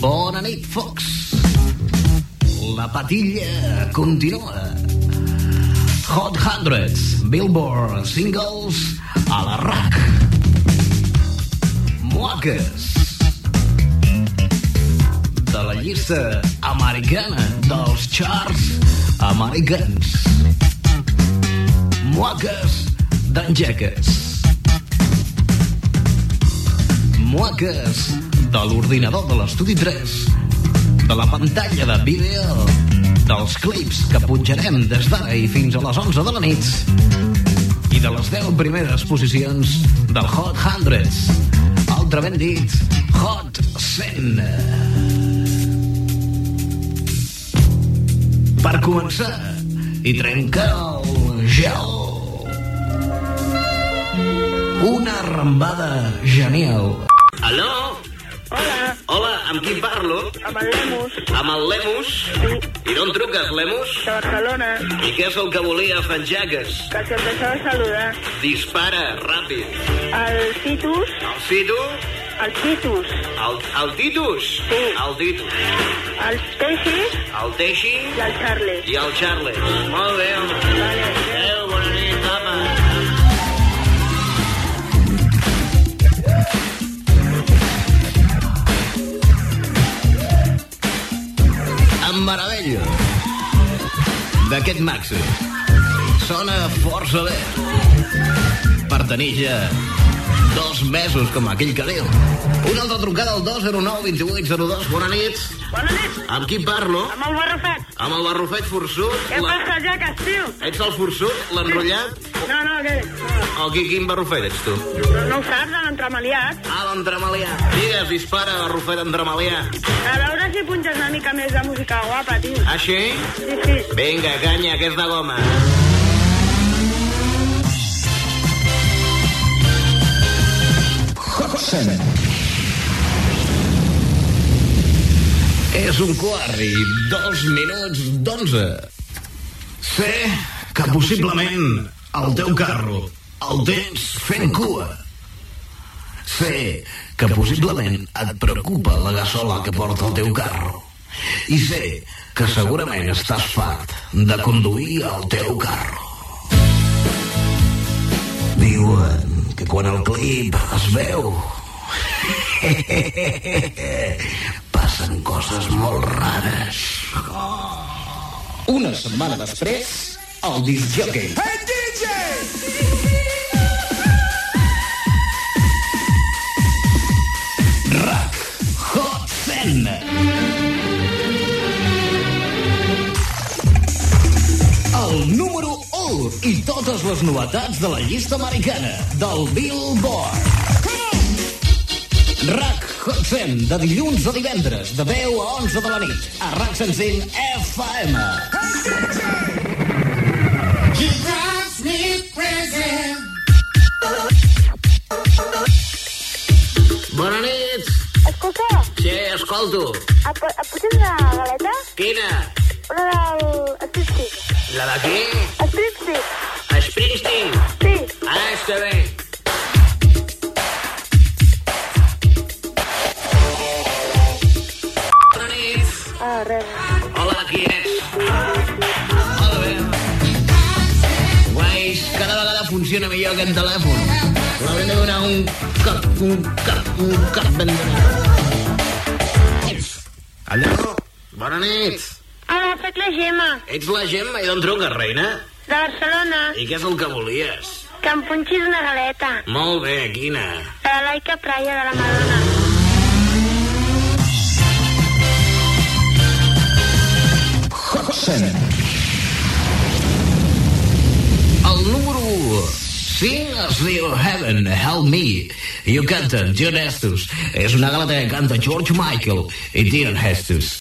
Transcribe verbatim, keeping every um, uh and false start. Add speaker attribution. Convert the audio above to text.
Speaker 1: Bona nit, Fox. La patilla continua. Hot Hundreds, Billboard Singles a la R A C. Moaques. De la llista americana dels charts americans. Moaques d'engeques. Moaques de l'ordinador de l'estudi tres, de la pantalla de vídeo, dels clips que pujarem des d'ara i fins a les onze de la nit i de les deu primeres posicions del Hot Hundreds, altrament dit Hot cent. Per començar i trencar el gel, una arrambada genial.
Speaker 2: Aló?
Speaker 3: Hola.
Speaker 2: Hola, amb qui parlo?
Speaker 3: Amb el Lemus.
Speaker 2: Amb el Lemus?
Speaker 3: Sí.
Speaker 2: I d'on truques, Lemus?
Speaker 3: De Barcelona.
Speaker 2: I què és el que volia, Fanjaques?
Speaker 3: Que si em deixava saludar.
Speaker 2: Dispara, ràpid.
Speaker 3: El Titus.
Speaker 2: El Citu?
Speaker 3: El Titus.
Speaker 2: El, el Titus?
Speaker 3: Sí.
Speaker 2: El Titus.
Speaker 3: El Teixi.
Speaker 2: El Teixi?
Speaker 3: I el Charles.
Speaker 2: I el Charles. Molt bé, home.
Speaker 3: Vale.
Speaker 2: Adéu, bona nit, home. Em meravello d'aquest Maxi. Sona força bé. Per tenir ja dos mesos, com aquell que diu. Una altra trucada al dos zero nou dos vuit zero dos. Bona nit.
Speaker 3: Bona nit.
Speaker 2: Amb qui parlo?
Speaker 3: Amb el Barrufet.
Speaker 2: Amb el Barrufet forçut?
Speaker 3: Què
Speaker 2: La...
Speaker 3: passa, Jaques, tio?
Speaker 2: Ets el forçut? L'enrotllat?
Speaker 3: No, no, què?
Speaker 2: O qui, quin Barrufet ets tu?
Speaker 3: No, no ho saps, l'entremaliat.
Speaker 2: Ah, l'entremalià. Digues, dispara, Barrufet entremalià.
Speaker 3: A veure si punxes una mica més de música guapa, tio.
Speaker 2: Així?
Speaker 3: Sí, sí.
Speaker 2: Vinga, canya, que és de goma.
Speaker 1: Hot cent. És un quart i dos minuts d'onze. Sé que possiblement el teu carro el tens fent cua. Sé que possiblement et preocupa la gassola que porta el teu carro. I sé que segurament estàs fart de conduir el teu carro. Diuen que quan el clip es veu passen coses molt rares. Una setmana després, el disc jockey. Hey, D J! R A C Hot cent. El número u i totes les novetats de la llista americana del Billboard. R A C Hot cent, de dilluns a divendres, de deu a onze de la nit, a R A C cent cinc F M.
Speaker 4: He drives me crazy.
Speaker 2: Bona nit.
Speaker 3: Escolta,
Speaker 2: Sí, escolto.
Speaker 3: et, et puges una galeta?
Speaker 2: Quina?
Speaker 3: Una del Springsteen.
Speaker 2: La d'aquí?
Speaker 3: Springsteen.
Speaker 2: Springsteen.
Speaker 3: Sí.
Speaker 2: Ah, està bé. Bona nit.
Speaker 3: Ah, res.
Speaker 2: Hola, qui ets? Molt bé. Guais, cada vegada funciona millor aquest telèfon. L'haurem de donar un cap, un cap, un cap ben donat. Allò, bona nit.
Speaker 3: Hola, soc la Gemma,
Speaker 2: Ets la Gemma i d'on truques, reina?
Speaker 3: de Barcelona.
Speaker 2: I què és el que volies?
Speaker 3: Que em punxis una galeta.
Speaker 2: Molt bé, quina?
Speaker 3: De la Laika Praia de la Madonna.
Speaker 1: Hot cent. El número u. Sing as you heaven, help me. You canten John Estus. És una galeta que canta George Michael i Dean Estus.